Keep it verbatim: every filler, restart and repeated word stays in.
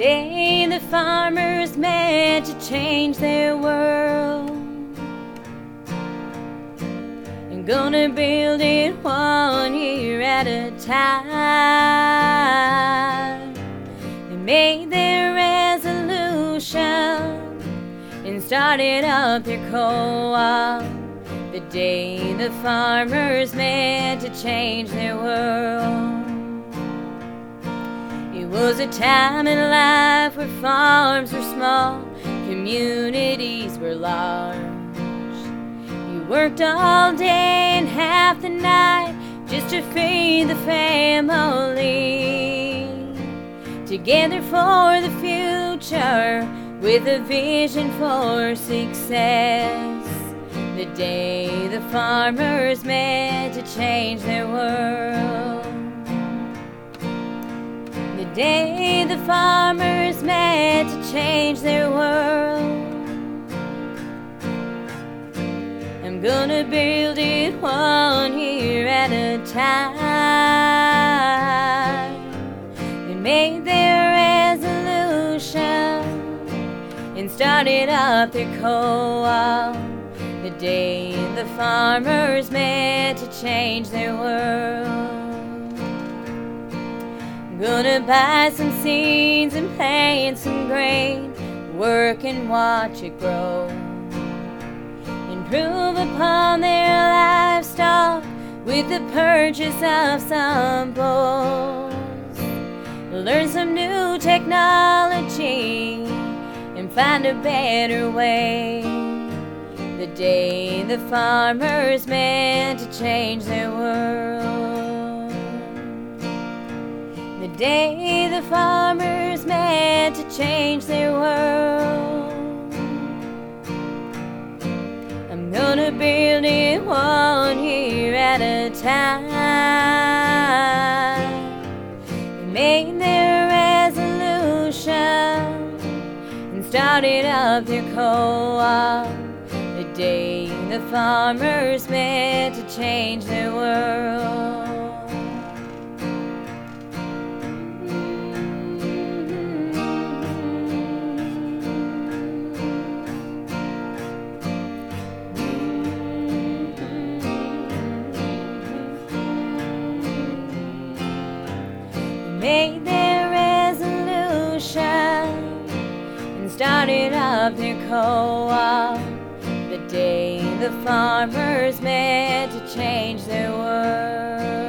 day the farmers met to change their world, and gonna build it one year at a time. They made their resolution and started up their co-op the day the farmers met to change their world. It was a time in life where farms were small, communities were large. You worked all day and half the night just to feed the family. Together for the future, with a vision for success. The day the farmers met to change their world. The day the farmers met to change their world. I'm gonna build it one year at a time. They made their resolution and started up their co-op the day the farmers met to change their world. I'm gonna buy some seeds and plant some grain, work and watch it grow, improve upon their livestock with the purchase of some bulls, learn some new technology and find a better way. The day the farmers met to change their world. The day the farmers met to change their world. I'm gonna build it one year at a time. They made their resolution and started up their co-op the day the farmers met to change their world. Made their resolution and started up their co-op the day the farmers met to change their world.